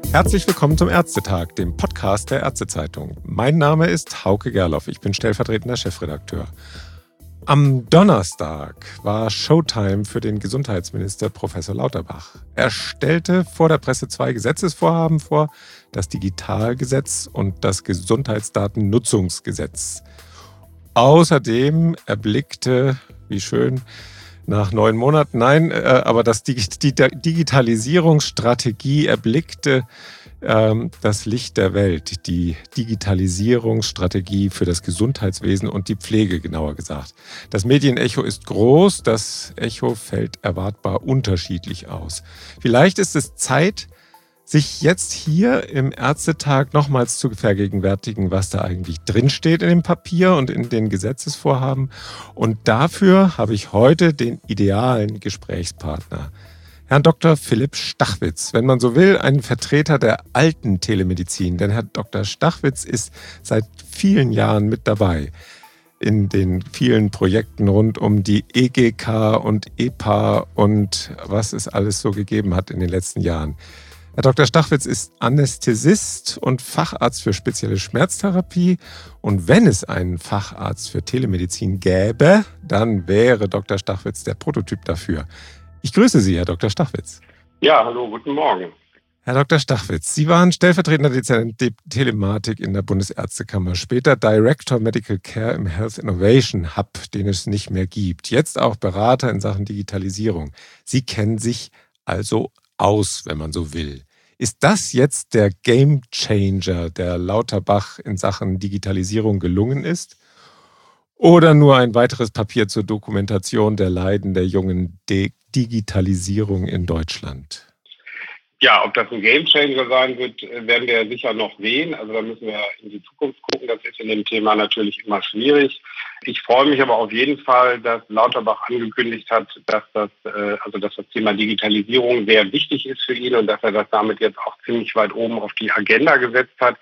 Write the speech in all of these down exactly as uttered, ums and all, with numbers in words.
Herzlich willkommen zum Ärztetag, dem Podcast der Ärztezeitung. Mein Name ist Hauke Gerloff, ich bin stellvertretender Chefredakteur. Am Donnerstag war Showtime für den Gesundheitsminister Professor Lauterbach. Er stellte vor der Presse zwei Gesetzesvorhaben vor, das Digitalgesetz und das Gesundheitsdatennutzungsgesetz. Außerdem erblickte, wie schön, nach neun Monaten, nein, äh, aber das die, die Digitalisierungsstrategie erblickte ähm, das Licht der Welt, die Digitalisierungsstrategie für das Gesundheitswesen und die Pflege, genauer gesagt. Das Medienecho ist groß, das Echo fällt erwartbar unterschiedlich aus. Vielleicht ist es Zeit, sich jetzt hier im Ärztetag nochmals zu vergegenwärtigen, was da eigentlich drinsteht in dem Papier und in den Gesetzesvorhaben. Und dafür habe ich heute den idealen Gesprächspartner, Herrn Doktor Philipp Stachwitz, wenn man so will, einen Vertreter der alten Telemedizin. Denn Herr Doktor Stachwitz ist seit vielen Jahren mit dabei in den vielen Projekten rund um die E G K und E P A und was es alles so gegeben hat in den letzten Jahren. Herr Doktor Stachwitz ist Anästhesist und Facharzt für spezielle Schmerztherapie. Und wenn es einen Facharzt für Telemedizin gäbe, dann wäre Doktor Stachwitz der Prototyp dafür. Ich grüße Sie, Herr Doktor Stachwitz. Ja, hallo, guten Morgen. Herr Doktor Stachwitz, Sie waren stellvertretender Dezernent der Telematik in der Bundesärztekammer, später Director Medical Care im Health Innovation Hub, den es nicht mehr gibt. Jetzt auch Berater in Sachen Digitalisierung. Sie kennen sich also aus, wenn man so will. Ist das jetzt der Gamechanger, der Lauterbach in Sachen Digitalisierung gelungen ist? Oder nur ein weiteres Papier zur Dokumentation der Leiden der jungen De- Digitalisierung in Deutschland? Ja, ob das ein Gamechanger sein wird, werden wir sicher noch sehen. Also da müssen wir in die Zukunft gucken. Das ist in dem Thema natürlich immer schwierig. Ich freue mich aber auf jeden Fall, dass Lauterbach angekündigt hat, dass das, also dass das Thema Digitalisierung sehr wichtig ist für ihn und dass er das damit jetzt auch ziemlich weit oben auf die Agenda gesetzt hat.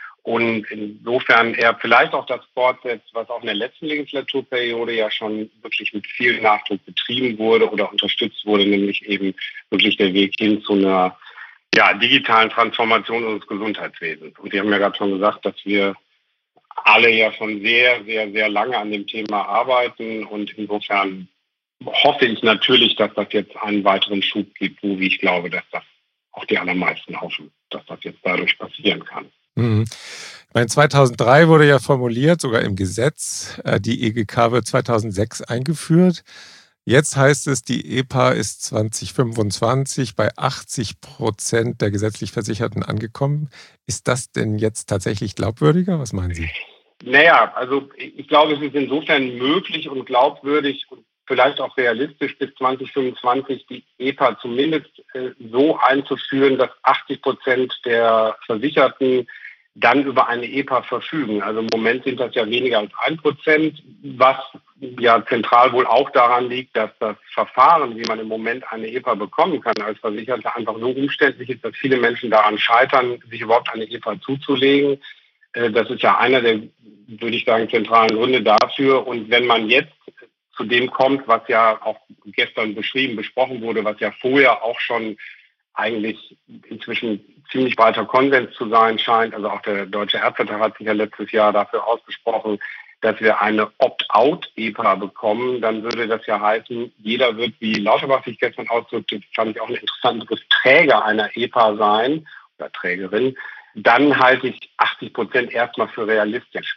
Und insofern er vielleicht auch das fortsetzt, was auch in der letzten Legislaturperiode ja schon wirklich mit viel Nachdruck betrieben wurde oder unterstützt wurde, nämlich eben wirklich der Weg hin zu einer ja, digitalen Transformation unseres Gesundheitswesens. Und Sie haben ja gerade schon gesagt, dass wir alle ja schon sehr, sehr, sehr lange an dem Thema arbeiten. Und insofern hoffe ich natürlich, dass das jetzt einen weiteren Schub gibt, wo ich glaube, dass das auch die allermeisten hoffen, dass das jetzt dadurch passieren kann. Mhm. Ich meine, zweitausenddrei wurde ja formuliert, sogar im Gesetz, die E G K wird zweitausendsechs eingeführt. Jetzt heißt es, die E P A ist zwanzig fünfundzwanzig bei achtzig Prozent der gesetzlich Versicherten angekommen. Ist das denn jetzt tatsächlich glaubwürdiger? Was meinen Sie? Naja, also ich glaube, es ist insofern möglich und glaubwürdig und vielleicht auch realistisch, bis zwanzig fünfundzwanzig die E P A zumindest äh, so einzuführen, dass achtzig Prozent der Versicherten dann über eine E P A verfügen. Also im Moment sind das ja weniger als ein Prozent, was ja zentral wohl auch daran liegt, dass das Verfahren, wie man im Moment eine E P A bekommen kann als Versicherter, einfach so umständlich ist, dass viele Menschen daran scheitern, sich überhaupt eine E P A zuzulegen. Äh, das ist ja einer der, würde ich sagen, zentralen Gründe dafür. Und wenn man jetzt zu dem kommt, was ja auch gestern beschrieben, besprochen wurde, was ja vorher auch schon eigentlich inzwischen ziemlich breiter Konsens zu sein scheint. Also auch der Deutsche Ärztetag hat sich ja letztes Jahr dafür ausgesprochen, dass wir eine Opt-out-E P A bekommen. Dann würde das ja heißen, jeder wird, wie Lauterbach sich gestern ausdrückte, fand ich auch ein interessantes, Träger einer E P A sein oder Trägerin. Dann halte ich achtzig Prozent erstmal für realistisch.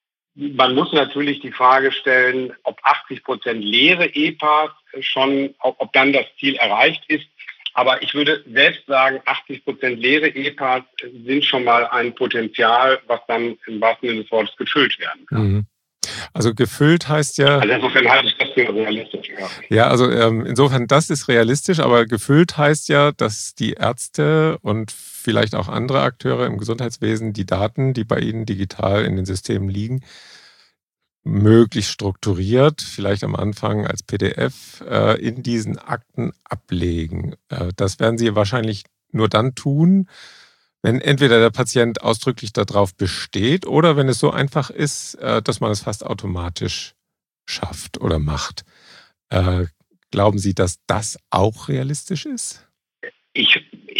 Man muss natürlich die Frage stellen, ob achtzig Prozent leere E P As schon, ob dann das Ziel erreicht ist. Aber ich würde selbst sagen, achtzig Prozent leere E P As sind schon mal ein Potenzial, was dann im wahrsten Sinne des Wortes gefüllt werden kann. Mhm. Also gefüllt heißt ja... Also insofern halte ich das für realistisch. Ja, ja also ähm, insofern das ist realistisch, aber gefüllt heißt ja, dass die Ärzte und vielleicht auch andere Akteure im Gesundheitswesen die Daten, die bei ihnen digital in den Systemen liegen, möglichst strukturiert, vielleicht am Anfang als P D F, äh, in diesen Akten ablegen. Äh, das werden Sie wahrscheinlich nur dann tun, wenn entweder der Patient ausdrücklich darauf besteht oder wenn es so einfach ist, äh, dass man es fast automatisch schafft oder macht. Äh, glauben Sie, dass das auch realistisch ist? Ich,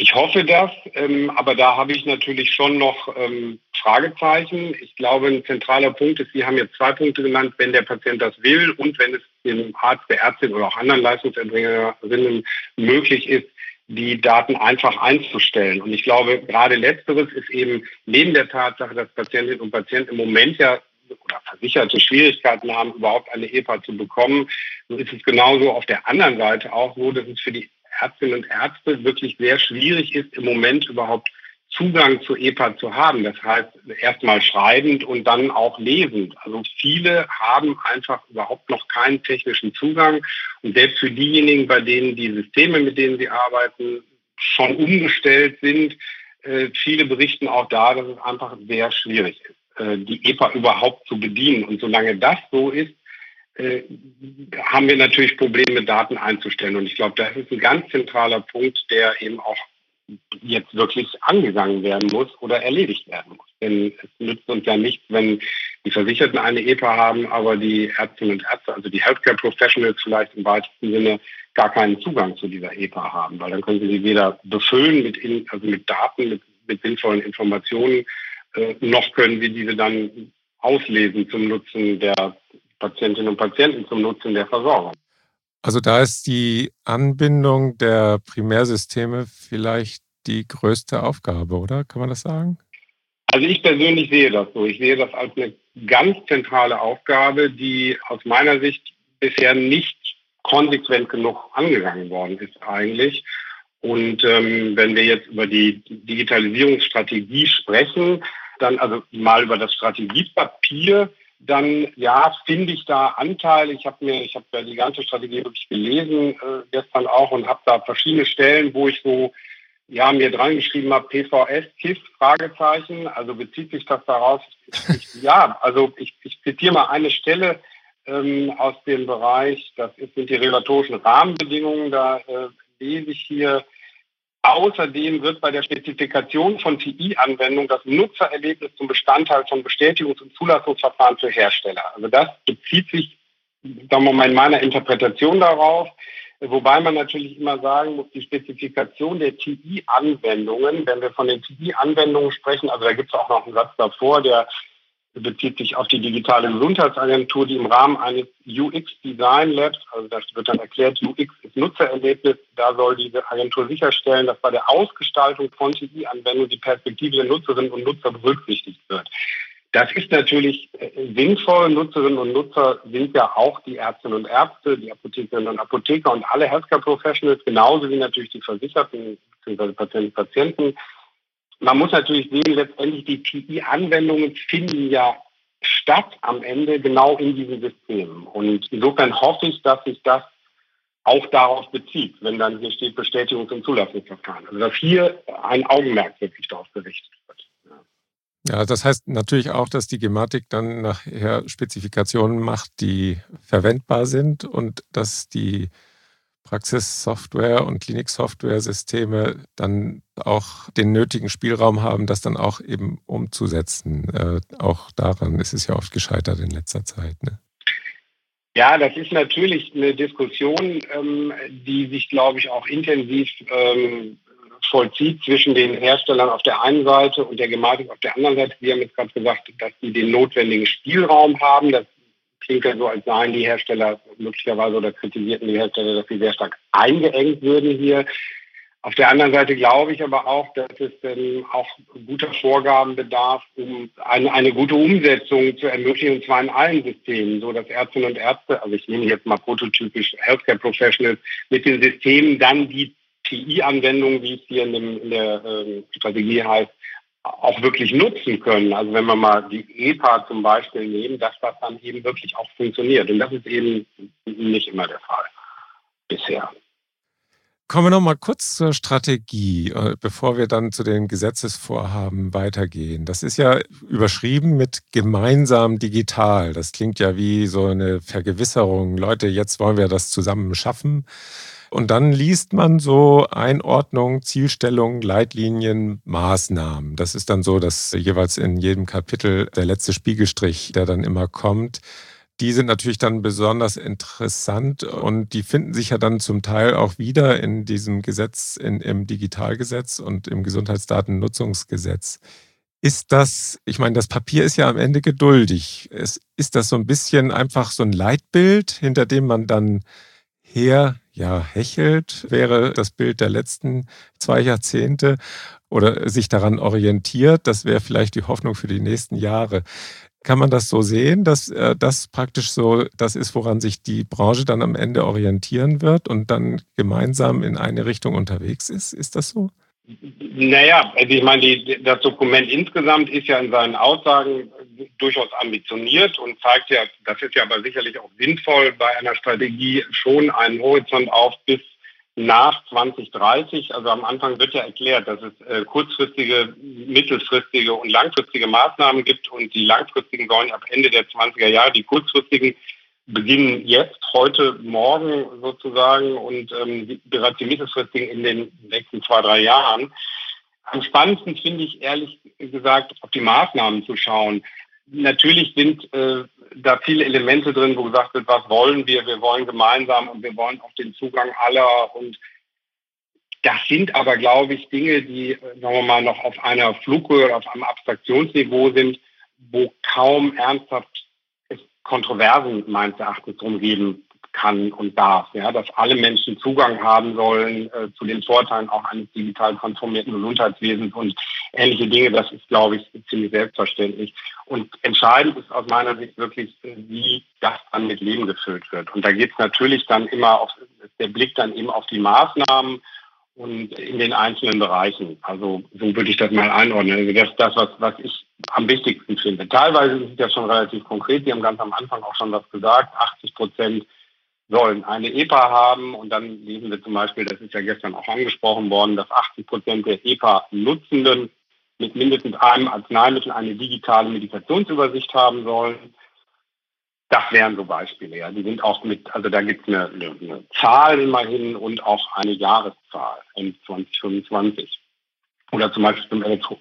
Ich hoffe das, ähm, aber da habe ich natürlich schon noch ähm, Fragezeichen. Ich glaube, ein zentraler Punkt ist, Sie haben jetzt zwei Punkte genannt, wenn der Patient das will und wenn es dem Arzt, der Ärztin oder auch anderen Leistungserbringerinnen möglich ist, die Daten einfach einzustellen. Und ich glaube, gerade Letzteres ist eben neben der Tatsache, dass Patientinnen und Patienten im Moment ja oder Versicherte Schwierigkeiten haben, überhaupt eine E P A zu bekommen, so ist es genauso auf der anderen Seite auch so, dass es für die Ärztinnen und Ärzte wirklich sehr schwierig ist, im Moment überhaupt Zugang zu E P A zu haben. Das heißt, erstmal schreibend und dann auch lesend. Also viele haben einfach überhaupt noch keinen technischen Zugang. Und selbst für diejenigen, bei denen die Systeme, mit denen sie arbeiten, schon umgestellt sind, äh, viele berichten auch da, dass es einfach sehr schwierig ist, äh, die E P A überhaupt zu bedienen. Und solange das so ist, äh, haben wir natürlich Probleme, Daten einzustellen. Und ich glaube, das ist ein ganz zentraler Punkt, der eben auch jetzt wirklich angegangen werden muss oder erledigt werden muss. Denn es nützt uns ja nichts, wenn die Versicherten eine E P A haben, aber die Ärztinnen und Ärzte, also die Healthcare Professionals vielleicht im weitesten Sinne, gar keinen Zugang zu dieser E P A haben, weil dann können sie sie weder befüllen mit, in, also mit Daten, mit, mit sinnvollen Informationen, äh, noch können sie diese dann auslesen zum Nutzen der Patientinnen und Patienten, zum Nutzen der Versorgung. Also da ist die Anbindung der Primärsysteme vielleicht die größte Aufgabe, oder? Kann man das sagen? Also ich persönlich sehe das so. Ich sehe das als eine ganz zentrale Aufgabe, die aus meiner Sicht bisher nicht konsequent genug angegangen worden ist eigentlich. Und ähm, wenn wir jetzt über die Digitalisierungsstrategie sprechen, dann also mal über das Strategiepapier, dann ja, finde ich da Anteile. Ich habe mir, ich habe ja die ganze Strategie wirklich gelesen äh, gestern auch und habe da verschiedene Stellen, wo ich so ja mir dran geschrieben habe, P V S, K I F, Fragezeichen. Also bezieht sich das daraus? Ich, ich, ja, also ich, ich zitiere mal eine Stelle ähm, aus dem Bereich, das sind die regulatorischen Rahmenbedingungen. Da äh, lese ich hier: Außerdem wird bei der Spezifikation von T I-Anwendungen das Nutzererlebnis zum Bestandteil von Bestätigungs- und Zulassungsverfahren für Hersteller. Also das bezieht sich, sagen wir mal, in meiner Interpretation darauf, wobei man natürlich immer sagen muss, die Spezifikation der T I-Anwendungen, wenn wir von den T I-Anwendungen sprechen, also da gibt es auch noch einen Satz davor, der bezieht sich auf die digitale Gesundheitsagentur, die im Rahmen eines U X Design Labs, also das wird dann erklärt, U X ist Nutzererlebnis, da soll diese Agentur sicherstellen, dass bei der Ausgestaltung von T I-Anwendungen die Perspektive der Nutzerinnen und Nutzer berücksichtigt wird. Das ist natürlich sinnvoll. Nutzerinnen und Nutzer sind ja auch die Ärztinnen und Ärzte, die Apothekerinnen und Apotheker und alle Healthcare Professionals, genauso wie natürlich die Versicherten bzw. Patientinnen und Patienten. Man muss natürlich sehen, letztendlich die T I-Anwendungen finden ja statt am Ende genau in diesen Systemen. Und insofern hoffe ich, dass sich das auch darauf bezieht, wenn dann hier steht Bestätigungs- und Zulassungsverfahren. Also dass hier ein Augenmerk wirklich darauf gerichtet wird. Ja. Ja, das heißt natürlich auch, dass die Gematik dann nachher Spezifikationen macht, die verwendbar sind und dass die Praxissoftware und Kliniksoftware-Systeme dann auch den nötigen Spielraum haben, das dann auch eben umzusetzen. Äh, auch daran ist es ja oft gescheitert in letzter Zeit. Ne? Ja, das ist natürlich eine Diskussion, ähm, die sich, glaube ich, auch intensiv ähm, vollzieht zwischen den Herstellern auf der einen Seite und der Gematik auf der anderen Seite. Sie haben jetzt gerade gesagt, dass sie den notwendigen Spielraum haben. Das klingt ja so, als seien die Hersteller möglicherweise oder kritisierten die Hersteller, dass sie sehr stark eingeengt würden hier. Auf der anderen Seite glaube ich aber auch, dass es ähm, auch guter Vorgaben bedarf, um eine, eine gute Umsetzung zu ermöglichen, und zwar in allen Systemen, so dass Ärztinnen und Ärzte, also ich nehme jetzt mal prototypisch Healthcare Professionals, mit den Systemen dann die T I-Anwendungen, wie es hier in, dem, in der äh, Strategie heißt, auch wirklich nutzen können. Also wenn wir mal die E P A zum Beispiel nehmen, dass das dann eben wirklich auch funktioniert. Und das ist eben nicht immer der Fall bisher. Kommen wir noch mal kurz zur Strategie, bevor wir dann zu den Gesetzesvorhaben weitergehen. Das ist ja überschrieben mit gemeinsam digital. Das klingt ja wie so eine Vergewisserung. Leute, jetzt wollen wir das zusammen schaffen. Und dann liest man so Einordnung, Zielstellung, Leitlinien, Maßnahmen. Das ist dann so, dass jeweils in jedem Kapitel der letzte Spiegelstrich, der dann immer kommt, die sind natürlich dann besonders interessant und die finden sich ja dann zum Teil auch wieder in diesem Gesetz, in, im Digitalgesetz und im Gesundheitsdatennutzungsgesetz. Ist das, ich meine, das Papier ist ja am Ende geduldig. Es, ist das so ein bisschen einfach so ein Leitbild, hinter dem man dann her, ja, hechelt, wäre das Bild der letzten zwei Jahrzehnte oder sich daran orientiert? Das wäre vielleicht die Hoffnung für die nächsten Jahre. Kann man das so sehen, dass äh, das praktisch so das ist, woran sich die Branche dann am Ende orientieren wird und dann gemeinsam in eine Richtung unterwegs ist? Ist das so? Naja, also ich meine, die, das Dokument insgesamt ist ja in seinen Aussagen durchaus ambitioniert und zeigt ja, das ist ja aber sicherlich auch sinnvoll bei einer Strategie, schon einen Horizont auf bis nach zwanzig dreißig. Also am Anfang wird ja erklärt, dass es äh, kurzfristige, mittelfristige und langfristige Maßnahmen gibt und die langfristigen sollen ab Ende der zwanziger Jahre, die kurzfristigen beginnen jetzt, heute, morgen sozusagen und ähm, bereits die mittelfristigen in den nächsten zwei, drei Jahren. Am spannendsten finde ich ehrlich gesagt, auf die Maßnahmen zu schauen. Natürlich sind äh, da viele Elemente drin, wo gesagt wird, was wollen wir? Wir wollen gemeinsam und wir wollen auch den Zugang aller. Und das sind aber, glaube ich, Dinge, die, sagen wir mal, noch auf einer Flughöhe oder auf einem Abstraktionsniveau sind, wo kaum ernsthaft es Kontroversen meines Erachtens drum geben kann und darf. Ja, dass alle Menschen Zugang haben sollen äh, zu den Vorteilen auch eines digital transformierten Gesundheitswesens und ähnliche Dinge. Das ist, glaube ich, ziemlich selbstverständlich. Und entscheidend ist aus meiner Sicht wirklich, wie das dann mit Leben gefüllt wird. Und da geht es natürlich dann immer auf, der Blick dann eben auf die Maßnahmen und in den einzelnen Bereichen. Also so würde ich das mal einordnen. Also das ist das, was, was ich am wichtigsten finde. Teilweise ist es ja schon relativ konkret. Sie haben ganz am Anfang auch schon was gesagt. achtzig Prozent sollen eine E P A haben. Und dann lesen wir zum Beispiel, das ist ja gestern auch angesprochen worden, dass achtzig Prozent der E P A-Nutzenden mit mindestens einem Arzneimittel eine digitale Medikationsübersicht haben sollen. Das wären so Beispiele, ja. Die sind auch mit, also da gibt es eine, eine, eine Zahl immerhin und auch eine Jahreszahl in zwanzig fünfundzwanzig. Oder zum Beispiel zum Elektron.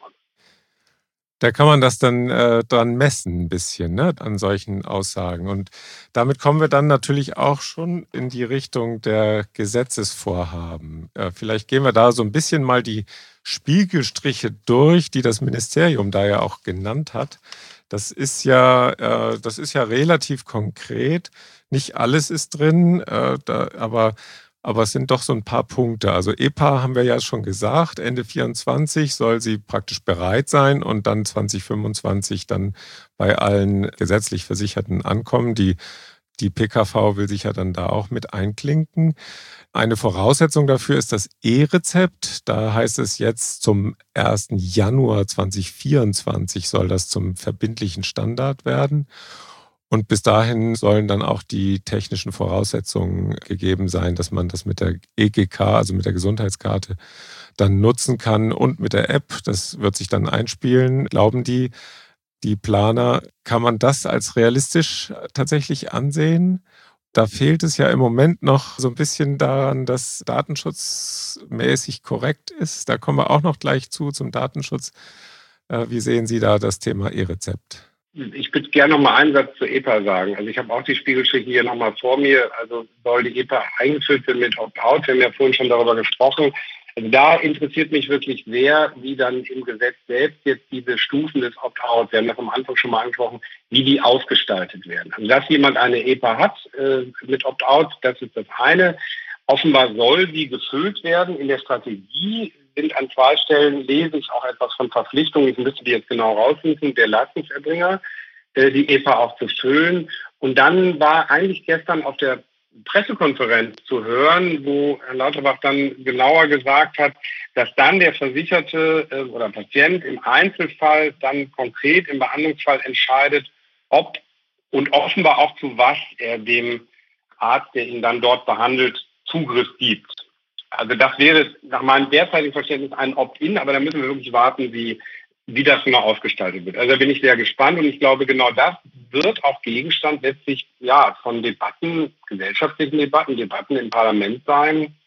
Da kann man das dann äh, dran messen, ein bisschen, ne, an solchen Aussagen. Und damit kommen wir dann natürlich auch schon in die Richtung der Gesetzesvorhaben. Äh, vielleicht gehen wir da so ein bisschen mal die Spiegelstriche durch, die das Ministerium da ja auch genannt hat. Das ist ja, äh, das ist ja relativ konkret. Nicht alles ist drin, äh, da, aber Aber es sind doch so ein paar Punkte. Also E P A haben wir ja schon gesagt, Ende vierundzwanzig soll sie praktisch bereit sein und dann zwanzig fünfundzwanzig dann bei allen gesetzlich Versicherten ankommen. Die, die P K V will sich ja dann da auch mit einklinken. Eine Voraussetzung dafür ist das E-Rezept. Da heißt es jetzt, zum ersten Januar zweitausendvierundzwanzig soll das zum verbindlichen Standard werden. Und bis dahin sollen dann auch die technischen Voraussetzungen gegeben sein, dass man das mit der E G K, also mit der Gesundheitskarte, dann nutzen kann und mit der App. Das wird sich dann einspielen. Glauben die, die Planer, kann man das als realistisch tatsächlich ansehen? Da fehlt es ja im Moment noch so ein bisschen daran, dass datenschutzmäßig korrekt ist. Da kommen wir auch noch gleich zu, zum Datenschutz. Wie sehen Sie da das Thema E-Rezept? Ich würde gerne noch mal einen Satz zur E P A sagen. Also ich habe auch die Spiegelstriche hier noch mal vor mir. Also soll die E P A eingeführt werden mit Opt-out? Wir haben ja vorhin schon darüber gesprochen. Also da interessiert mich wirklich sehr, wie dann im Gesetz selbst jetzt diese Stufen des Opt-out, wir haben das am Anfang schon mal angesprochen, wie die ausgestaltet werden. Also dass jemand eine E P A hat äh, mit Opt-out, das ist das eine. Offenbar soll sie gefüllt werden. In der Strategie sind an zwei Stellen, lese ich auch etwas von Verpflichtungen, ich müsste die jetzt genau raussuchen, der Leistungserbringer, äh, die E P A auch zu füllen. Und dann war eigentlich gestern auf der Pressekonferenz zu hören, wo Herr Lauterbach dann genauer gesagt hat, dass dann der Versicherte äh, oder Patient im Einzelfall dann konkret im Behandlungsfall entscheidet, ob und offenbar auch zu was er dem Arzt, der ihn dann dort behandelt, Zugriff gibt. Also das wäre nach meinem derzeitigen Verständnis ein Opt-in, aber da müssen wir wirklich warten, wie, wie das genau ausgestaltet wird. Also da bin ich sehr gespannt und ich glaube, genau das wird auch Gegenstand letztlich ja, von Debatten, gesellschaftlichen Debatten, Debatten im Parlament sein.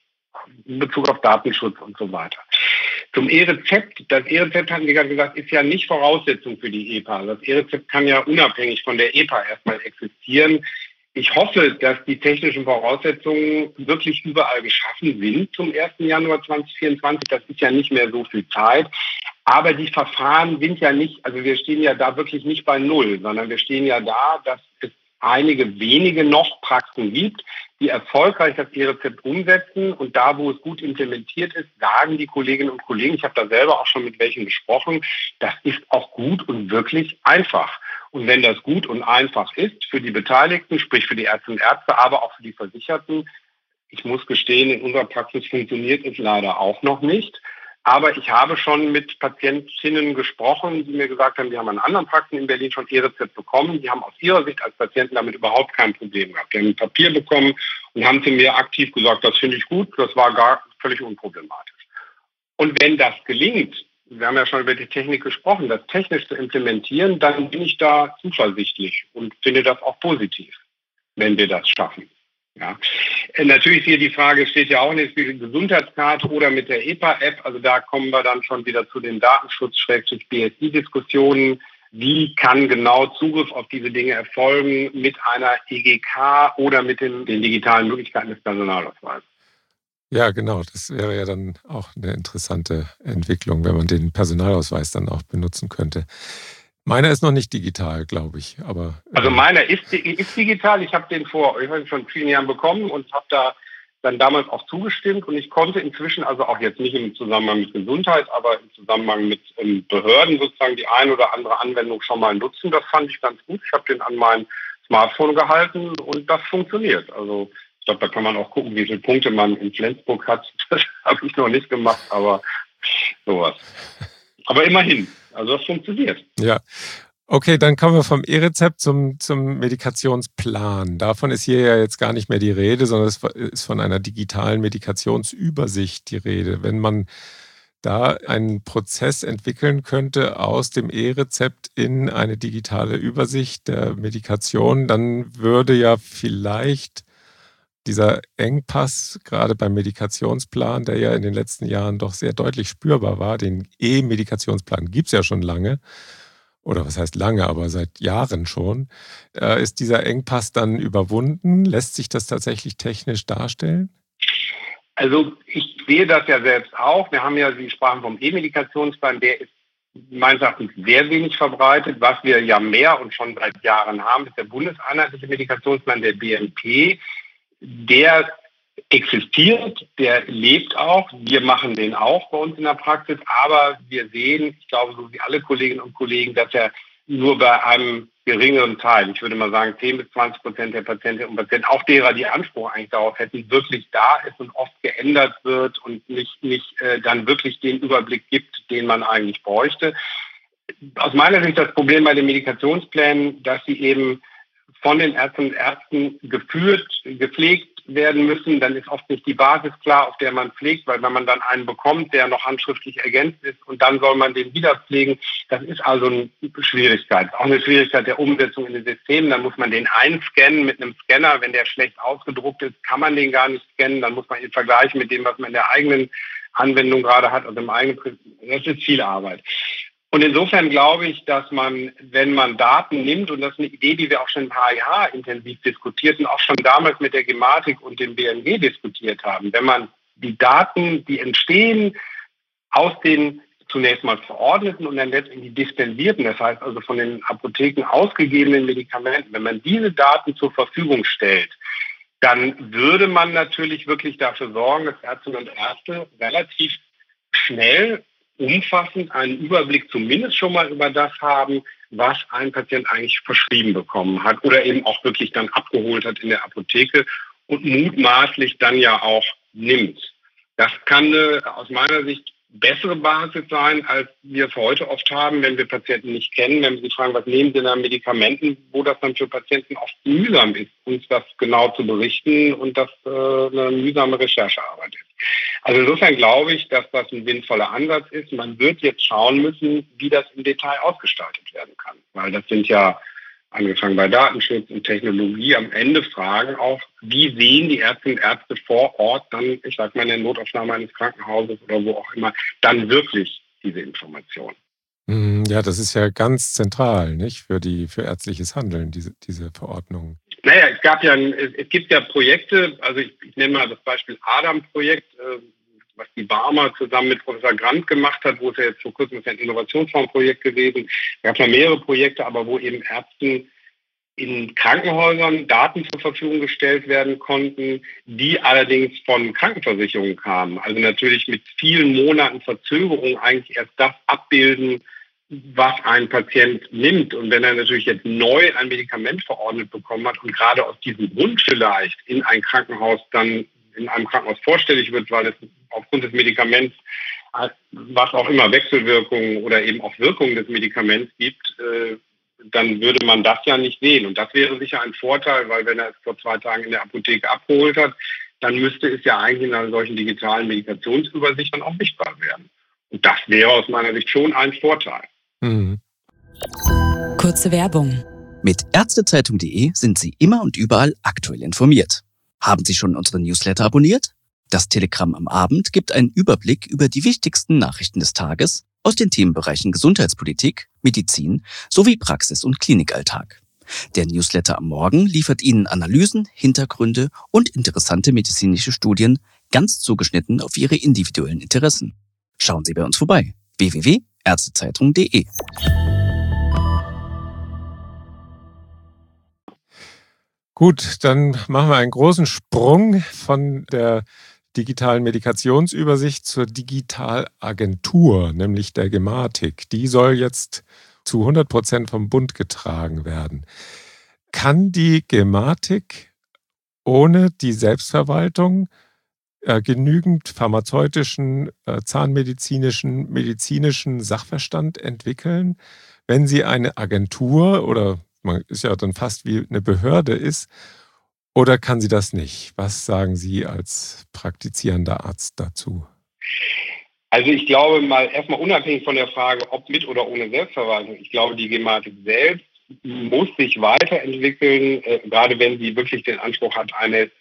in Bezug auf Datenschutz und so weiter. Zum E-Rezept. Das E-Rezept, hatten wir gerade gesagt, ist ja nicht Voraussetzung für die E P A. Das E-Rezept kann ja unabhängig von der E P A erstmal existieren. Ich hoffe, dass die technischen Voraussetzungen wirklich überall geschaffen sind zum ersten Januar zweitausendvierundzwanzig. Das ist ja nicht mehr so viel Zeit. Aber die Verfahren sind ja nicht, also wir stehen ja da wirklich nicht bei Null, sondern wir stehen ja da, dass es einige wenige noch Praxen gibt, die erfolgreich das E-Rezept umsetzen. Und da, wo es gut implementiert ist, sagen die Kolleginnen und Kollegen, ich habe da selber auch schon mit welchen gesprochen, das ist auch gut und wirklich einfach. Und wenn das gut und einfach ist für die Beteiligten, sprich für die Ärztinnen und Ärzte, aber auch für die Versicherten, ich muss gestehen, in unserer Praxis funktioniert es leider auch noch nicht. Aber ich habe schon mit Patientinnen gesprochen, die mir gesagt haben, die haben an anderen Praxen in Berlin schon E-Rezept bekommen. Die haben aus ihrer Sicht als Patienten damit überhaupt kein Problem gehabt. Die haben ein Papier bekommen und haben zu mir aktiv gesagt, das finde ich gut, das war gar völlig unproblematisch. Und wenn das gelingt, wir haben ja schon über die Technik gesprochen, das technisch zu implementieren, dann bin ich da zuversichtlich und finde das auch positiv, wenn wir das schaffen. Ja. Natürlich hier die Frage steht ja auch nicht, wie Gesundheitskarte oder mit der E P A-App. Also da kommen wir dann schon wieder zu den Datenschutz-B S I-Diskussionen. Wie kann genau Zugriff auf diese Dinge erfolgen mit einer E G K oder mit den, den digitalen Möglichkeiten des Personalausweises? Ja, genau. Das wäre ja dann auch eine interessante Entwicklung, wenn man den Personalausweis dann auch benutzen könnte. Meiner ist noch nicht digital, glaube ich. Aber, äh also meiner ist, ist digital. Ich habe den vor ich weiß, schon vielen Jahren bekommen und habe da dann damals auch zugestimmt. Und ich konnte inzwischen, also auch jetzt nicht im Zusammenhang mit Gesundheit, aber im Zusammenhang mit ähm, Behörden sozusagen die ein oder andere Anwendung schon mal nutzen. Das fand ich ganz gut. Ich habe den an mein Smartphone gehalten und das funktioniert. Also ich glaube, da kann man auch gucken, wie viele Punkte man in Flensburg hat. Das habe ich noch nicht gemacht, aber sowas. Aber immerhin. Also das funktioniert. Ja, okay, dann kommen wir vom E-Rezept zum, zum Medikationsplan. Davon ist hier ja jetzt gar nicht mehr die Rede, sondern es ist von einer digitalen Medikationsübersicht die Rede. Wenn man da einen Prozess entwickeln könnte aus dem E-Rezept in eine digitale Übersicht der Medikation, dann würde ja vielleicht dieser Engpass, gerade beim Medikationsplan, der ja in den letzten Jahren doch sehr deutlich spürbar war, den E-Medikationsplan gibt es ja schon lange, oder was heißt lange, aber seit Jahren schon, äh, ist dieser Engpass dann überwunden? Lässt sich das tatsächlich technisch darstellen? Also ich sehe das ja selbst auch. Wir haben ja, Sie sprachen vom E-Medikationsplan, der ist meines Erachtens sehr wenig verbreitet. Was wir ja mehr und schon seit Jahren haben, ist der bundeseinheitliche Medikationsplan, der B M P. Der existiert, der lebt auch. Wir machen den auch bei uns in der Praxis. Aber wir sehen, ich glaube, so wie alle Kolleginnen und Kollegen, dass er nur bei einem geringeren Teil, ich würde mal sagen zehn bis zwanzig Prozent der Patientinnen und Patienten, auch derer, die Anspruch eigentlich darauf hätten, wirklich da ist und oft geändert wird und nicht, nicht äh, dann wirklich den Überblick gibt, den man eigentlich bräuchte. Aus meiner Sicht das Problem bei den Medikationsplänen, dass sie eben von den Ärztinnen und Ärzten geführt, gepflegt werden müssen, dann ist oft nicht die Basis klar, auf der man pflegt, weil wenn man dann einen bekommt, der noch handschriftlich ergänzt ist und dann soll man den wieder pflegen, das ist also eine Schwierigkeit. Auch eine Schwierigkeit der Umsetzung in den Systemen, dann muss man den einscannen mit einem Scanner, wenn der schlecht ausgedruckt ist, kann man den gar nicht scannen, dann muss man ihn vergleichen mit dem, was man in der eigenen Anwendung gerade hat, also im eigenen, das ist viel Arbeit. Und insofern glaube ich, dass man, wenn man Daten nimmt, und das ist eine Idee, die wir auch schon im H I H intensiv diskutiert und auch schon damals mit der Gematik und dem B M G diskutiert haben, wenn man die Daten, die entstehen aus den zunächst mal verordneten und dann letztendlich dispensierten, das heißt also von den Apotheken ausgegebenen Medikamenten, wenn man diese Daten zur Verfügung stellt, dann würde man natürlich wirklich dafür sorgen, dass Ärztinnen und Ärzte relativ schnell umfassend einen Überblick zumindest schon mal über das haben, was ein Patient eigentlich verschrieben bekommen hat oder eben auch wirklich dann abgeholt hat in der Apotheke und mutmaßlich dann ja auch nimmt. Das kann eine, aus meiner Sicht bessere Basis sein, als wir es heute oft haben, wenn wir Patienten nicht kennen, wenn wir sie fragen, was nehmen sie denn an Medikamenten, wo das dann für Patienten oft mühsam ist, uns das genau zu berichten und das äh, eine mühsame Recherchearbeit ist. Also insofern glaube ich, dass das ein sinnvoller Ansatz ist. Man wird jetzt schauen müssen, wie das im Detail ausgestaltet werden kann, weil das sind ja angefangen bei Datenschutz und Technologie, am Ende fragen auch, wie sehen die Ärztinnen und Ärzte vor Ort dann, ich sag mal in der Notaufnahme eines Krankenhauses oder wo auch immer, dann wirklich diese Informationen. Ja, das ist ja ganz zentral, nicht, für die für ärztliches Handeln, diese, diese Verordnung. Naja, es gab ja, es, es gibt ja Projekte, also ich, ich nenne mal das Beispiel Adam-Projekt, äh, was die Barmer zusammen mit Professor Grant gemacht hat, wo es ja jetzt vor kurzem ist ein Innovationsfondsprojekt gewesen. Es gab ja mehrere Projekte, aber wo eben Ärzten in Krankenhäusern Daten zur Verfügung gestellt werden konnten, die allerdings von Krankenversicherungen kamen. Also natürlich mit vielen Monaten Verzögerung eigentlich erst das abbilden, was ein Patient nimmt. Und wenn er natürlich jetzt neu ein Medikament verordnet bekommen hat und gerade aus diesem Grund vielleicht in ein Krankenhaus dann in einem Krankenhaus vorstellig wird, weil es aufgrund des Medikaments, was auch immer, Wechselwirkungen oder eben auch Wirkungen des Medikaments gibt, dann würde man das ja nicht sehen. Und das wäre sicher ein Vorteil, weil wenn er es vor zwei Tagen in der Apotheke abgeholt hat, dann müsste es ja eigentlich in einer solchen digitalen Medikationsübersicht dann auch sichtbar werden. Und das wäre aus meiner Sicht schon ein Vorteil. Mhm. Kurze Werbung. Mit ärztezeitung punkt de sind Sie immer und überall aktuell informiert. Haben Sie schon unseren Newsletter abonniert? Das Telegramm am Abend gibt einen Überblick über die wichtigsten Nachrichten des Tages aus den Themenbereichen Gesundheitspolitik, Medizin sowie Praxis- und Klinikalltag. Der Newsletter am Morgen liefert Ihnen Analysen, Hintergründe und interessante medizinische Studien, ganz zugeschnitten auf Ihre individuellen Interessen. Schauen Sie bei uns vorbei. w w w punkt ärztezeitung punkt de. Gut, dann machen wir einen großen Sprung von der digitalen Medikationsübersicht zur Digitalagentur, nämlich der Gematik. Die soll jetzt zu hundert Prozent vom Bund getragen werden. Kann die Gematik ohne die Selbstverwaltung äh, genügend pharmazeutischen, äh, zahnmedizinischen, medizinischen Sachverstand entwickeln, wenn sie eine Agentur oder man ist ja dann fast wie eine Behörde ist, oder kann sie das nicht? Was sagen Sie als praktizierender Arzt dazu? Also ich glaube mal erstmal unabhängig von der Frage, ob mit oder ohne Selbstverwaltung, ich glaube, die Gematik selbst muss sich weiterentwickeln, äh, gerade wenn sie wirklich den Anspruch hat, eine äh,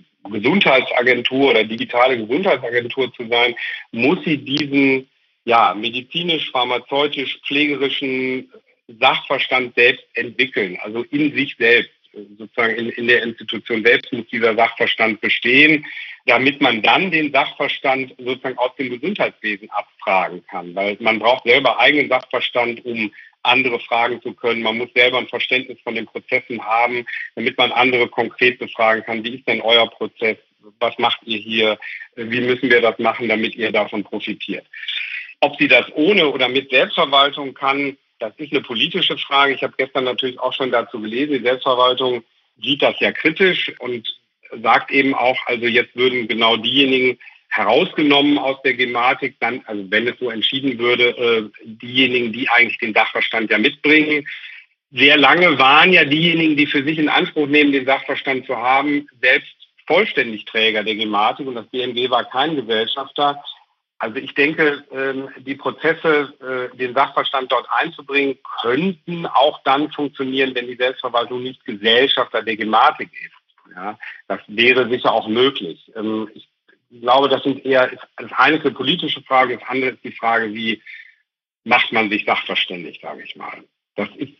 Gesundheitsagentur oder digitale Gesundheitsagentur zu sein, muss sie diesen ja, medizinisch, pharmazeutisch, pflegerischen Sachverstand selbst entwickeln, also in sich selbst. Sozusagen in, in der Institution selbst muss dieser Sachverstand bestehen, damit man dann den Sachverstand sozusagen aus dem Gesundheitswesen abfragen kann. Weil man braucht selber eigenen Sachverstand, um andere fragen zu können. Man muss selber ein Verständnis von den Prozessen haben, damit man andere konkret befragen kann. Wie ist denn euer Prozess? Was macht ihr hier? Wie müssen wir das machen, damit ihr davon profitiert? Ob sie das ohne oder mit Selbstverwaltung kann, das ist eine politische Frage. Ich habe gestern natürlich auch schon dazu gelesen, die Selbstverwaltung sieht das ja kritisch und sagt eben auch, also jetzt würden genau diejenigen herausgenommen aus der Gematik, dann, also wenn es so entschieden würde, äh, diejenigen, die eigentlich den Sachverstand ja mitbringen. Sehr lange waren ja diejenigen, die für sich in Anspruch nehmen, den Sachverstand zu haben, selbst vollständig Träger der Gematik und das B M G war kein Gesellschafter. Also ich denke, die Prozesse, den Sachverstand dort einzubringen, könnten auch dann funktionieren, wenn die Selbstverwaltung nicht Gesellschafter der Gematik ist. Ja, das wäre sicher auch möglich. Ich glaube, das sind eher, das eine ist eine politische Frage, das andere ist die Frage, wie macht man sich sachverständig, sage ich mal. Das ist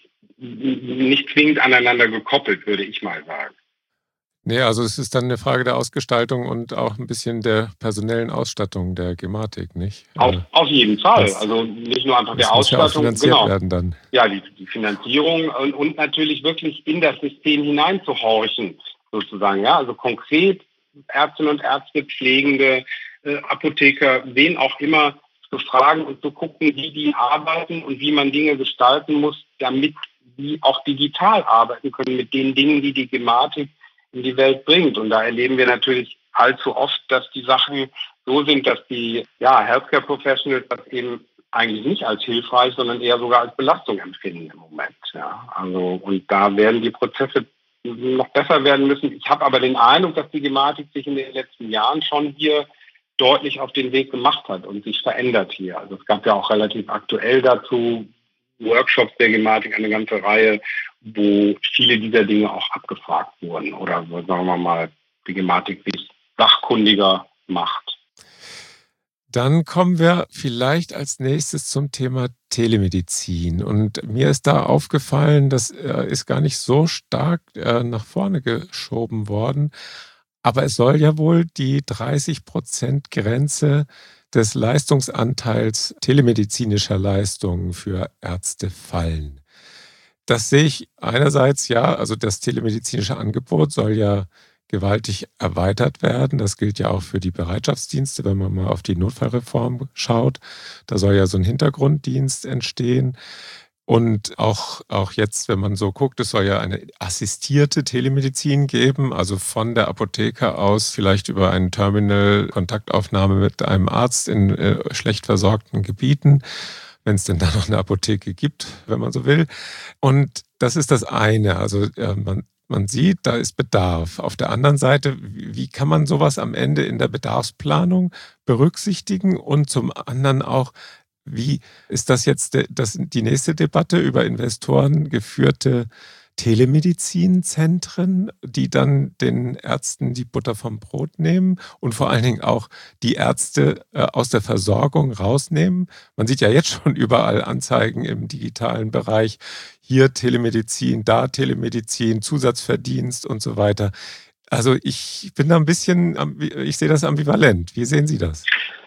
nicht zwingend aneinander gekoppelt, würde ich mal sagen. Nee, also es ist dann eine Frage der Ausgestaltung und auch ein bisschen der personellen Ausstattung der Gematik, nicht? Auf, auf jeden Fall. Das, also nicht nur einfach der muss Ausstattung. Ja auch finanziert genau. werden dann. Ja, die, die Finanzierung und, und natürlich wirklich in das System hineinzuhorchen, sozusagen. Ja, also konkret Ärztinnen und Ärzte, Pflegende, äh, Apotheker, wen auch immer zu fragen und zu gucken, wie die arbeiten und wie man Dinge gestalten muss, damit die auch digital arbeiten können mit den Dingen, die die Gematik in die Welt bringt. Und da erleben wir natürlich allzu oft, dass die Sachen so sind, dass die ja, Healthcare Professionals das eben eigentlich nicht als hilfreich, sondern eher sogar als Belastung empfinden im Moment. Ja, also, und da werden die Prozesse noch besser werden müssen. Ich habe aber den Eindruck, dass die Gematik sich in den letzten Jahren schon hier deutlich auf den Weg gemacht hat und sich verändert hier. Also es gab ja auch relativ aktuell dazu Workshops der Gematik eine ganze Reihe, wo viele dieser Dinge auch abgefragt wurden oder, sagen wir mal, die Gematik sich sachkundiger macht. Dann kommen wir vielleicht als nächstes zum Thema Telemedizin. Und mir ist da aufgefallen, das äh, ist gar nicht so stark äh, nach vorne geschoben worden. Aber es soll ja wohl die dreißig Prozent Grenze des Leistungsanteils telemedizinischer Leistungen für Ärzte fallen. Das sehe ich einerseits ja, also das telemedizinische Angebot soll ja gewaltig erweitert werden. Das gilt ja auch für die Bereitschaftsdienste, wenn man mal auf die Notfallreform schaut. Da soll ja so ein Hintergrunddienst entstehen. Und auch, auch jetzt, wenn man so guckt, es soll ja eine assistierte Telemedizin geben, also von der Apotheke aus vielleicht über ein Terminal Kontaktaufnahme mit einem Arzt in äh, schlecht versorgten Gebieten, wenn es denn da noch eine Apotheke gibt, wenn man so will. Und das ist das eine. Also äh, man Man sieht, da ist Bedarf. Auf der anderen Seite, wie kann man sowas am Ende in der Bedarfsplanung berücksichtigen? Und zum anderen auch, wie ist das jetzt das, die nächste Debatte über Investoren geführte Telemedizinzentren, die dann den Ärzten die Butter vom Brot nehmen und vor allen Dingen auch die Ärzte äh, aus der Versorgung rausnehmen? Man sieht ja jetzt schon überall Anzeigen im digitalen Bereich, hier Telemedizin, da Telemedizin, Zusatzverdienst und so weiter. Also ich bin da ein bisschen, ich sehe das ambivalent. Wie sehen Sie das?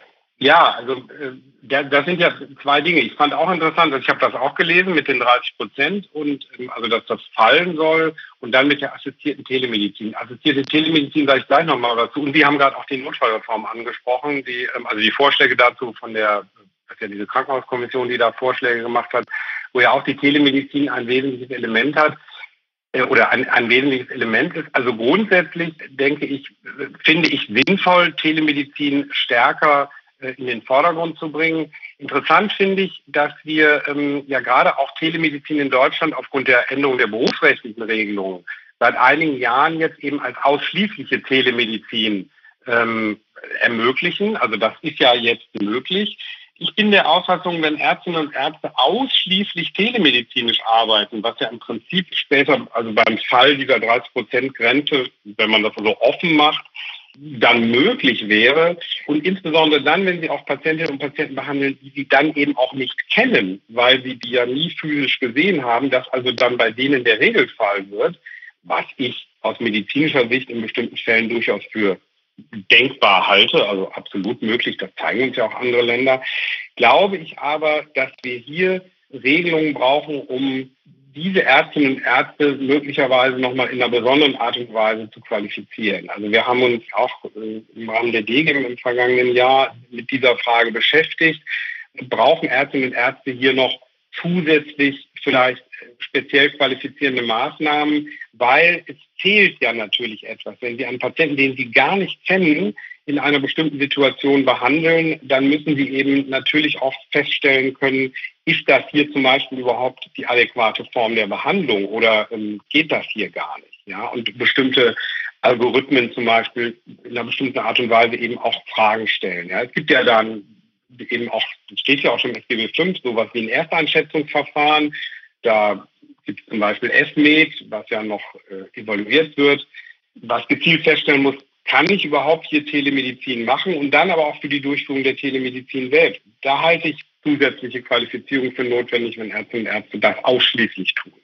Ja, also äh, das sind ja zwei Dinge. Ich fand auch interessant, also ich habe das auch gelesen mit den dreißig Prozent und ähm, also dass das fallen soll und dann mit der assistierten Telemedizin. Assistierte Telemedizin sage ich gleich nochmal dazu. Und wir haben gerade auch die Notfallreform angesprochen, die ähm, also die Vorschläge dazu von der, das ist ja diese Krankenhauskommission, die da Vorschläge gemacht hat, wo ja auch die Telemedizin ein wesentliches Element hat äh, oder ein, ein wesentliches Element ist. Also grundsätzlich denke ich, finde ich sinnvoll, Telemedizin stärker in den Vordergrund zu bringen. Interessant finde ich, dass wir ähm, ja gerade auch Telemedizin in Deutschland aufgrund der Änderung der berufsrechtlichen Regelungen seit einigen Jahren jetzt eben als ausschließliche Telemedizin ähm, ermöglichen. Also das ist ja jetzt möglich. Ich bin der Auffassung, wenn Ärztinnen und Ärzte ausschließlich telemedizinisch arbeiten, was ja im Prinzip später, also beim Fall dieser dreißig Prozent Grenze, wenn man das so offen macht, dann möglich wäre und insbesondere dann, wenn Sie auch Patientinnen und Patienten behandeln, die Sie dann eben auch nicht kennen, weil Sie die ja nie physisch gesehen haben, dass also dann bei denen der Regelfall wird, was ich aus medizinischer Sicht in bestimmten Fällen durchaus für denkbar halte, also absolut möglich, das zeigen uns ja auch andere Länder, glaube ich aber, dass wir hier Regelungen brauchen, um diese Ärztinnen und Ärzte möglicherweise nochmal in einer besonderen Art und Weise zu qualifizieren. Also wir haben uns auch im Rahmen der D G E M im vergangenen Jahr mit dieser Frage beschäftigt. Brauchen Ärztinnen und Ärzte hier noch zusätzlich vielleicht speziell qualifizierende Maßnahmen, weil es zählt ja natürlich etwas. Wenn Sie einen Patienten, den Sie gar nicht kennen, in einer bestimmten Situation behandeln, dann müssen Sie eben natürlich auch feststellen können, ist das hier zum Beispiel überhaupt die adäquate Form der Behandlung oder ähm, geht das hier gar nicht? Ja, und bestimmte Algorithmen zum Beispiel in einer bestimmten Art und Weise eben auch Fragen stellen. Ja, es gibt ja dann eben auch, das steht ja auch schon im S G B fünf, sowas wie ein Ersteinschätzungsverfahren. Da gibt es zum Beispiel E S M E D, was ja noch äh, evaluiert wird, was gezielt feststellen muss, kann ich überhaupt hier Telemedizin machen und dann aber auch für die Durchführung der Telemedizin selbst. Da halte ich zusätzliche Qualifizierung für notwendig, wenn Ärztinnen und Ärzte das ausschließlich tun.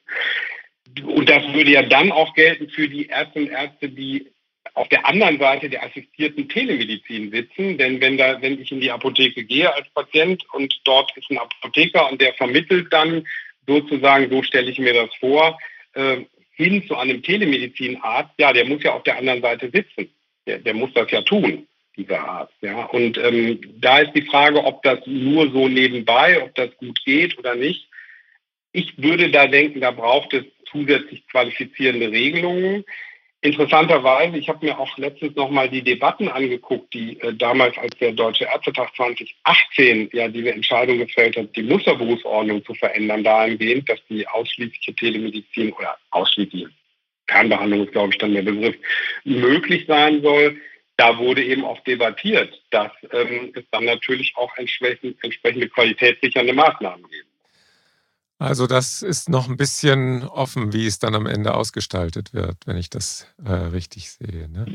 Und das würde ja dann auch gelten für die Ärztinnen und Ärzte, die auf der anderen Seite der assistierten Telemedizin sitzen. Denn wenn, da, wenn ich in die Apotheke gehe als Patient und dort ist ein Apotheker und der vermittelt dann sozusagen, so stelle ich mir das vor, äh, hin zu einem Telemedizinarzt, ja, der muss ja auf der anderen Seite sitzen. Der, der muss das ja tun, dieser Arzt. Ja. Und ähm, da ist die Frage, ob das nur so nebenbei, ob das gut geht oder nicht. Ich würde da denken, da braucht es zusätzlich qualifizierende Regelungen. Interessanterweise, ich habe mir auch letztens nochmal die Debatten angeguckt, die äh, damals, als der Deutsche Ärztetag zwanzig achtzehn ja diese Entscheidung gefällt hat, die Musterberufsordnung zu verändern, dahingehend, dass die ausschließliche Telemedizin oder ausschließliche Fernbehandlung ist, glaube ich, dann der Begriff, möglich sein soll. Da wurde eben auch debattiert, dass ähm, es dann natürlich auch entsprechend, entsprechende qualitätssichernde Maßnahmen gibt. Also das ist noch ein bisschen offen, wie es dann am Ende ausgestaltet wird, wenn ich das äh, richtig sehe, ne?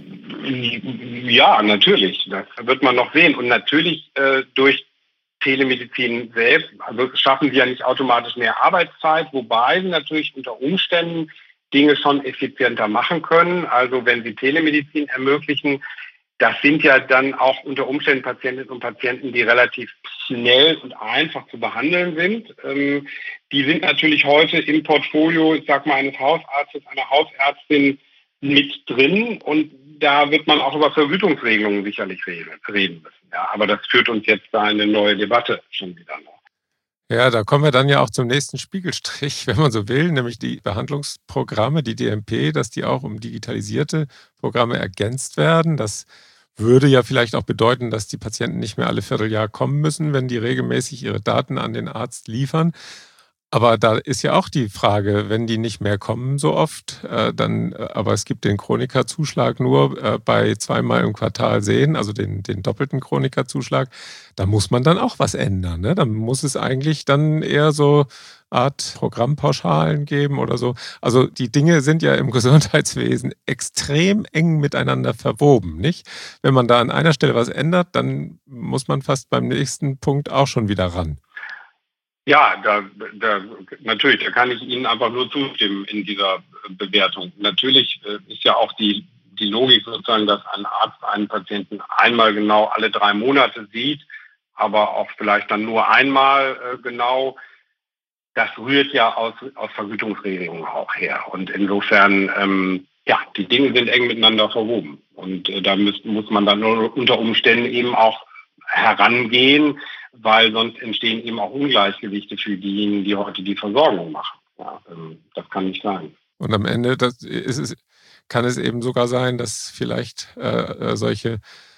Ja, natürlich. Das wird man noch sehen. Und natürlich äh, durch Telemedizin selbst, also schaffen sie ja nicht automatisch mehr Arbeitszeit, wobei sie natürlich unter Umständen Dinge schon effizienter machen können. Also wenn sie Telemedizin ermöglichen, das sind ja dann auch unter Umständen Patientinnen und Patienten, die relativ schnell und einfach zu behandeln sind. Ähm, die sind natürlich heute im Portfolio, ich sag mal, eines Hausarztes, einer Hausärztin mit drin. Und da wird man auch über Vergütungsregelungen sicherlich reden, reden müssen. Ja, aber das führt uns jetzt da in eine neue Debatte schon wieder noch. Ja, da kommen wir dann ja auch zum nächsten Spiegelstrich, wenn man so will, nämlich die Behandlungsprogramme, die D M P, dass die auch um digitalisierte Programme ergänzt werden. Das würde ja vielleicht auch bedeuten, dass die Patienten nicht mehr alle Vierteljahr kommen müssen, wenn die regelmäßig ihre Daten an den Arzt liefern. Aber da ist ja auch die Frage, wenn die nicht mehr kommen so oft, äh, dann, äh, aber es gibt den Chronikerzuschlag nur äh, bei zweimal im Quartal sehen, also den, den doppelten Chronikerzuschlag, da muss man dann auch was ändern. Ne? Dann muss es eigentlich dann eher so Art Programmpauschalen geben oder so. Also die Dinge sind ja im Gesundheitswesen extrem eng miteinander verwoben, nicht? Wenn man da an einer Stelle was ändert, dann muss man fast beim nächsten Punkt auch schon wieder ran. Ja, da, da, natürlich, da kann ich Ihnen einfach nur zustimmen in dieser Bewertung. Natürlich äh, ist ja auch die, die Logik sozusagen, dass ein Arzt einen Patienten einmal genau alle drei Monate sieht, aber auch vielleicht dann nur einmal äh, genau. Das rührt ja aus, aus Vergütungsregelungen auch her. Und insofern, ähm, ja, die Dinge sind eng miteinander verwoben. Und äh, da muss, muss man dann nur unter Umständen eben auch herangehen, weil sonst entstehen eben auch Ungleichgewichte für diejenigen, die heute die Versorgung machen. Ja, ähm, das kann nicht sein. Und am Ende das ist es, kann es eben sogar sein, dass vielleicht äh, solche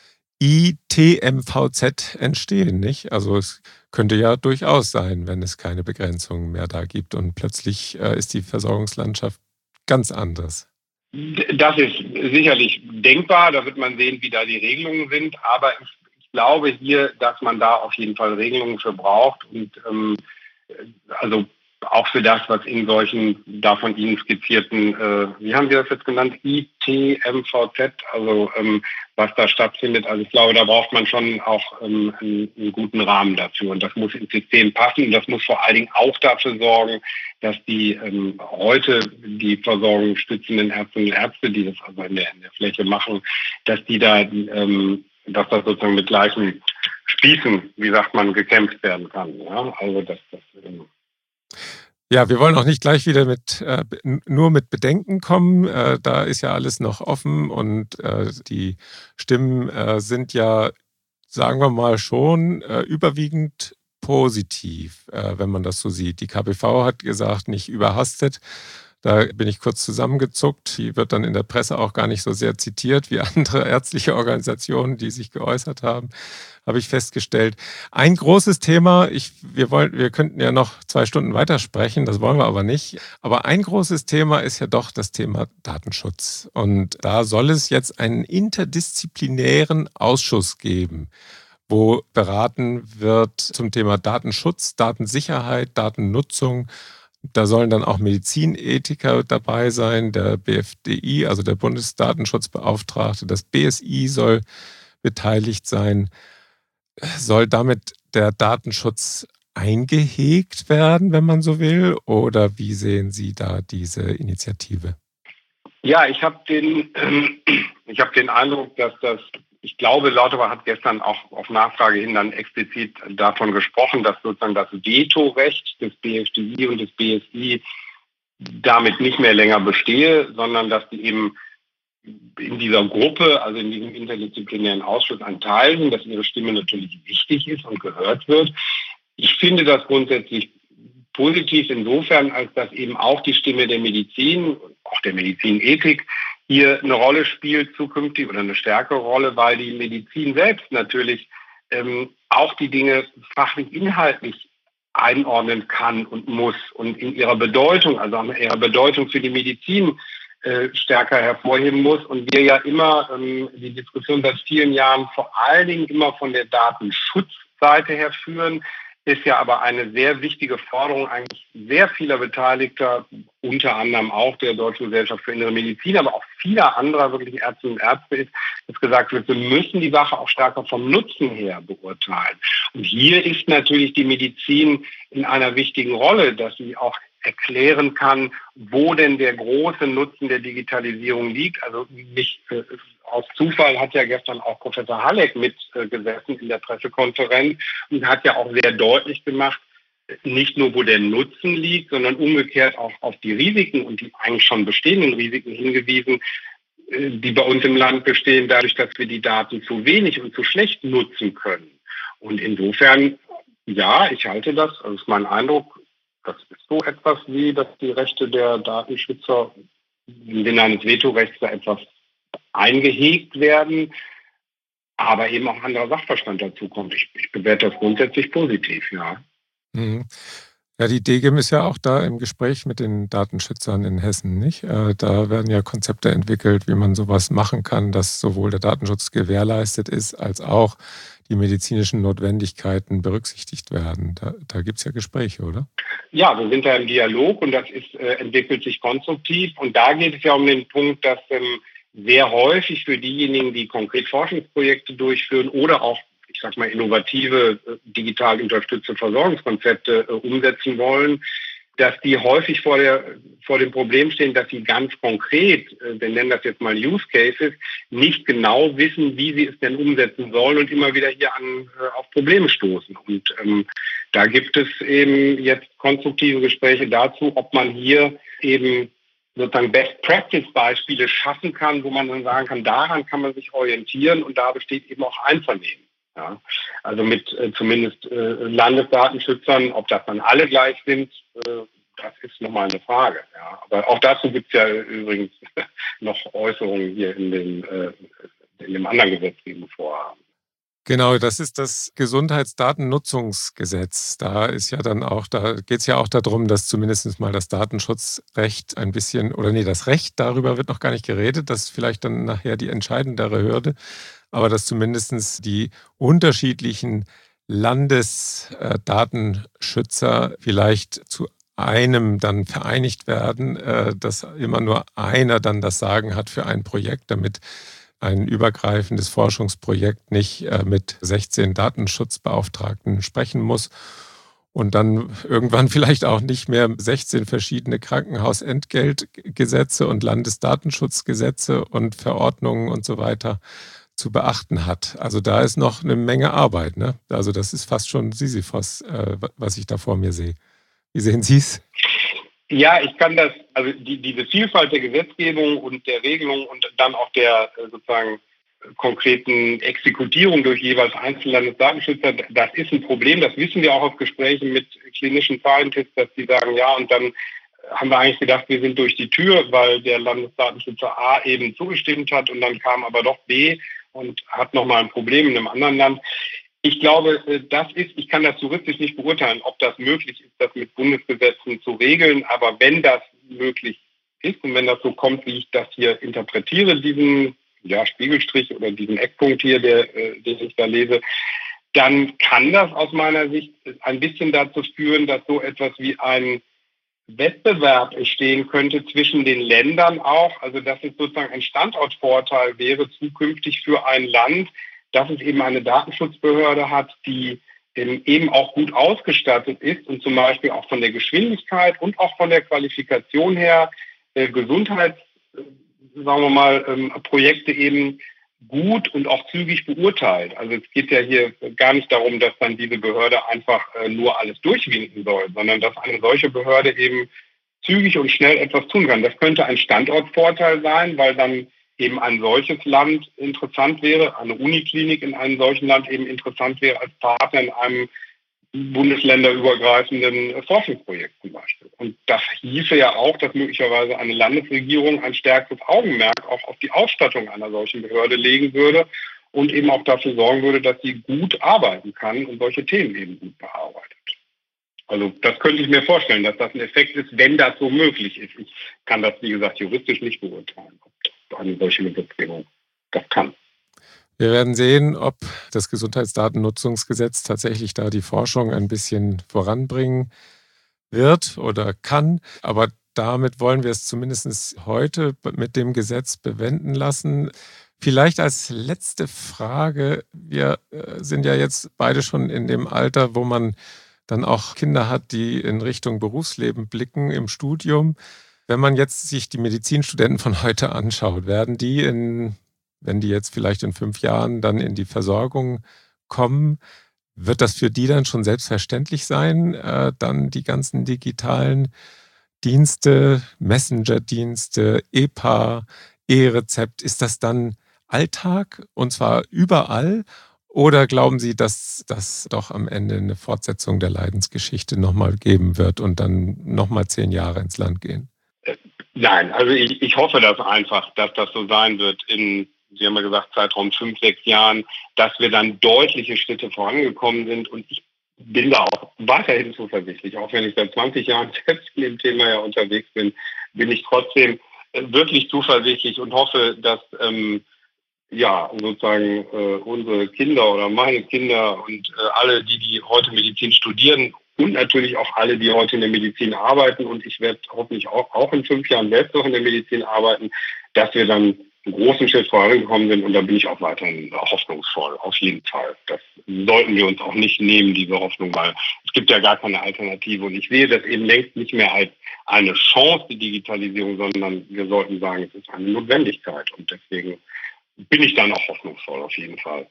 I T M V Z entstehen, nicht? Also es könnte ja durchaus sein, wenn es keine Begrenzungen mehr da gibt und plötzlich äh, ist die Versorgungslandschaft ganz anders. Das ist sicherlich denkbar, da wird man sehen, wie da die Regelungen sind, aber ich, ich glaube hier, dass man da auf jeden Fall Regelungen für braucht und ähm, also auch für das, was in solchen da von Ihnen skizzierten, äh, wie haben Sie das jetzt genannt, I T M V Z, also ähm, was da stattfindet. Also ich glaube, da braucht man schon auch ähm, einen, einen guten Rahmen dafür und das muss ins System passen und das muss vor allen Dingen auch dafür sorgen, dass die ähm, heute die Versorgung stützenden Ärztinnen und Ärzte, die das also in der, in der Fläche machen, dass die da, ähm, dass das sozusagen mit gleichen Spießen, wie sagt man, gekämpft werden kann. Ja? Also das, das ähm, Ja, wir wollen auch nicht gleich wieder mit äh, nur mit Bedenken kommen. Äh, da ist ja alles noch offen und äh, die Stimmen äh, sind ja, sagen wir mal, schon äh, überwiegend positiv, äh, wenn man das so sieht. Die K B V hat gesagt, nicht überhastet. Da bin ich kurz zusammengezuckt. Die wird dann in der Presse auch gar nicht so sehr zitiert wie andere ärztliche Organisationen, die sich geäußert haben, habe ich festgestellt. Ein großes Thema, ich, wir, wollen, wir könnten ja noch zwei Stunden weitersprechen, das wollen wir aber nicht. Aber ein großes Thema ist ja doch das Thema Datenschutz. Und da soll es jetzt einen interdisziplinären Ausschuss geben, wo beraten wird zum Thema Datenschutz, Datensicherheit, Datennutzung. Da sollen dann auch Medizinethiker dabei sein, der B F D I, also der Bundesdatenschutzbeauftragte, das B S I soll beteiligt sein. Soll damit der Datenschutz eingehegt werden, wenn man so will? Oder wie sehen Sie da diese Initiative? Ja, ich habe den, ähm, ich habe den Eindruck, dass das, ich glaube, Lauterbach hat gestern auch auf Nachfrage hin dann explizit davon gesprochen, dass sozusagen das Vetorecht des B F D I und des B S I damit nicht mehr länger bestehe, sondern dass die eben in dieser Gruppe, also in diesem interdisziplinären Ausschuss ein Teil sind, dass ihre Stimme natürlich wichtig ist und gehört wird. Ich finde das grundsätzlich positiv insofern, als dass eben auch die Stimme der Medizin, auch der Medizinethik, hier eine Rolle spielt zukünftig oder eine stärkere Rolle, weil die Medizin selbst natürlich ähm, auch die Dinge fachlich inhaltlich einordnen kann und muss und in ihrer Bedeutung, also in ihrer Bedeutung für die Medizin äh, stärker hervorheben muss. Und wir ja immer ähm, die Diskussion seit vielen Jahren vor allen Dingen immer von der Datenschutzseite her führen. ist ja aber eine sehr wichtige Forderung eigentlich sehr vieler Beteiligter, unter anderem auch der Deutschen Gesellschaft für Innere Medizin, aber auch vieler anderer wirklich Ärzte und Ärzte ist, dass gesagt wird, wir müssen die Sache auch stärker vom Nutzen her beurteilen. Und hier ist natürlich die Medizin in einer wichtigen Rolle, dass sie auch erklären kann, wo denn der große Nutzen der Digitalisierung liegt. Also nicht äh, aus Zufall hat ja gestern auch Professor Halleck mitgesessen äh, in der Pressekonferenz und hat ja auch sehr deutlich gemacht, nicht nur wo der Nutzen liegt, sondern umgekehrt auch auf die Risiken und die eigentlich schon bestehenden Risiken hingewiesen, äh, die bei uns im Land bestehen, dadurch, dass wir die Daten zu wenig und zu schlecht nutzen können. Und insofern, ja, ich halte das, also ist mein Eindruck, das ist so etwas wie, dass die Rechte der Datenschützer im Sinne eines Vetorechts da etwas eingehegt werden, aber eben auch anderer Sachverstand dazu kommt. Ich, ich bewerte das grundsätzlich positiv, ja. Mhm. Ja, die D G E M ist ja auch da im Gespräch mit den Datenschützern in Hessen, nicht? Da werden ja Konzepte entwickelt, wie man sowas machen kann, dass sowohl der Datenschutz gewährleistet ist, als auch die medizinischen Notwendigkeiten berücksichtigt werden. Da, da gibt es ja Gespräche, oder? Ja, wir sind da im Dialog und das ist, äh, entwickelt sich konstruktiv. Und da geht es ja um den Punkt, dass ähm, sehr häufig für diejenigen, die konkret Forschungsprojekte durchführen oder auch, ich sag mal, innovative, äh, digital unterstützte Versorgungskonzepte äh, umsetzen wollen, dass die häufig vor der vor dem Problem stehen, dass sie ganz konkret, äh, wir nennen das jetzt mal Use Cases, nicht genau wissen, wie sie es denn umsetzen sollen und immer wieder hier an äh, auf Probleme stoßen. Und ähm, da gibt es eben jetzt konstruktive Gespräche dazu, ob man hier eben sozusagen Best-Practice-Beispiele schaffen kann, wo man dann sagen kann, daran kann man sich orientieren und da besteht eben auch Einvernehmen. Ja, also mit äh, zumindest äh, Landesdatenschützern, ob das dann alle gleich sind, äh, das ist nochmal eine Frage. Ja. Aber auch dazu gibt es ja übrigens noch Äußerungen hier in dem, äh, in dem anderen Gesetzgebungsvorhaben. Genau, das ist das Gesundheitsdatennutzungsgesetz. Da ist ja dann auch, da geht es ja auch darum, dass zumindest mal das Datenschutzrecht ein bisschen, oder nee, das Recht, darüber wird noch gar nicht geredet, das ist vielleicht dann nachher die entscheidendere Hürde, aber dass zumindest die unterschiedlichen Landesdatenschützer vielleicht zu einem dann vereinigt werden, dass immer nur einer dann das Sagen hat für ein Projekt, damit ein übergreifendes Forschungsprojekt nicht mit sechzehn Datenschutzbeauftragten sprechen muss und dann irgendwann vielleicht auch nicht mehr sechzehn verschiedene Krankenhausentgeltgesetze und Landesdatenschutzgesetze und Verordnungen und so weiter zu beachten hat. Also da ist noch eine Menge Arbeit, ne? Also das ist fast schon Sisyphos, äh, was ich da vor mir sehe. Wie sehen Sie es? Ja, ich kann das, also die, diese Vielfalt der Gesetzgebung und der Regelung und dann auch der äh, sozusagen konkreten Exekutierung durch jeweils einzelne Landesdatenschützer, das ist ein Problem. Das wissen wir auch aus Gesprächen mit klinischen Scientists, dass die sagen, ja, und dann haben wir eigentlich gedacht, wir sind durch die Tür, weil der Landesdatenschützer A eben zugestimmt hat und dann kam aber doch B und hat nochmal ein Problem in einem anderen Land. Ich glaube, das ist, ich kann das juristisch nicht beurteilen, ob das möglich ist, das mit Bundesgesetzen zu regeln. Aber wenn das möglich ist und wenn das so kommt, wie ich das hier interpretiere, diesen ja, Spiegelstrich oder diesen Eckpunkt hier, der, den ich da lese, dann kann das aus meiner Sicht ein bisschen dazu führen, dass so etwas wie ein Wettbewerb entstehen könnte zwischen den Ländern auch. Also dass es sozusagen ein Standortvorteil wäre zukünftig für ein Land, dass es eben eine Datenschutzbehörde hat, die eben auch gut ausgestattet ist und zum Beispiel auch von der Geschwindigkeit und auch von der Qualifikation her äh, Gesundheits, äh, sagen wir mal, ähm, Projekte eben gut und auch zügig beurteilt. Also es geht ja hier gar nicht darum, dass dann diese Behörde einfach äh, nur alles durchwinken soll, sondern dass eine solche Behörde eben zügig und schnell etwas tun kann. Das könnte ein Standortvorteil sein, weil dann eben ein solches Land interessant wäre, eine Uniklinik in einem solchen Land eben interessant wäre als Partner in einem bundesländerübergreifenden Forschungsprojekt zum Beispiel. Und das hieße ja auch, dass möglicherweise eine Landesregierung ein stärkeres Augenmerk auch auf die Ausstattung einer solchen Behörde legen würde und eben auch dafür sorgen würde, dass sie gut arbeiten kann und solche Themen eben gut bearbeitet. Also das könnte ich mir vorstellen, dass das ein Effekt ist, wenn das so möglich ist. Ich kann das, wie gesagt, juristisch nicht beurteilen, ob eine solche Gesetzgebung das kann. Wir werden sehen, ob das Gesundheitsdatennutzungsgesetz tatsächlich da die Forschung ein bisschen voranbringen wird oder kann. Aber damit wollen wir es zumindest heute mit dem Gesetz bewenden lassen. Vielleicht als letzte Frage, wir sind ja jetzt beide schon in dem Alter, wo man dann auch Kinder hat, die in Richtung Berufsleben blicken im Studium. Wenn man jetzt sich die Medizinstudenten von heute anschaut, werden die, in, wenn die jetzt vielleicht in fünf Jahren dann in die Versorgung kommen, wird das für die dann schon selbstverständlich sein, äh, dann die ganzen digitalen Dienste, Messenger-Dienste, E P A, E-Rezept, ist das dann Alltag und zwar überall? Oder glauben Sie, dass das doch am Ende eine Fortsetzung der Leidensgeschichte nochmal geben wird und dann nochmal zehn Jahre ins Land gehen? Nein, also ich, ich hoffe das einfach, dass das so sein wird in, Sie haben ja gesagt, Zeitraum fünf, sechs Jahren, dass wir dann deutliche Schritte vorangekommen sind und ich bin da auch weiterhin zuversichtlich. Auch wenn ich seit zwanzig Jahren selbst in dem Thema ja unterwegs bin, bin ich trotzdem wirklich zuversichtlich und hoffe, dass ähm, ja sozusagen äh, unsere Kinder oder meine Kinder und äh, alle, die, die heute Medizin studieren und natürlich auch alle, die heute in der Medizin arbeiten und ich werde hoffentlich auch, auch in fünf Jahren selbst noch in der Medizin arbeiten, dass wir dann einen großen Schritt vorangekommen sind und da bin ich auch weiterhin hoffnungsvoll, auf jeden Fall. Das sollten wir uns auch nicht nehmen, diese Hoffnung, weil es gibt ja gar keine Alternative und ich sehe das eben längst nicht mehr als eine Chance, die Digitalisierung, sondern wir sollten sagen, es ist eine Notwendigkeit und deswegen bin ich da noch hoffnungsvoll, auf jeden Fall.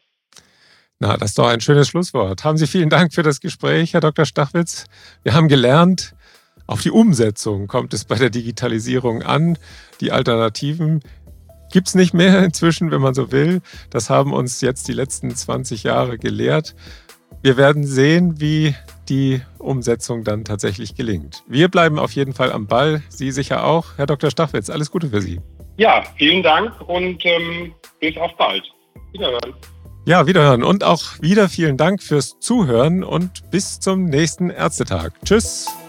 Na, das ist doch ein schönes Schlusswort. Haben Sie vielen Dank für das Gespräch, Herr Doktor Stachwitz. Wir haben gelernt, auf die Umsetzung kommt es bei der Digitalisierung an. Die Alternativen gibt es nicht mehr inzwischen, wenn man so will. Das haben uns jetzt die letzten zwanzig Jahre gelehrt. Wir werden sehen, wie die Umsetzung dann tatsächlich gelingt. Wir bleiben auf jeden Fall am Ball. Sie sicher auch. Herr Doktor Stachwitz, alles Gute für Sie. Ja, vielen Dank und ähm, bis auf bald. Wiederhören. Ja, wiederhören und auch wieder vielen Dank fürs Zuhören und bis zum nächsten Ärztetag. Tschüss.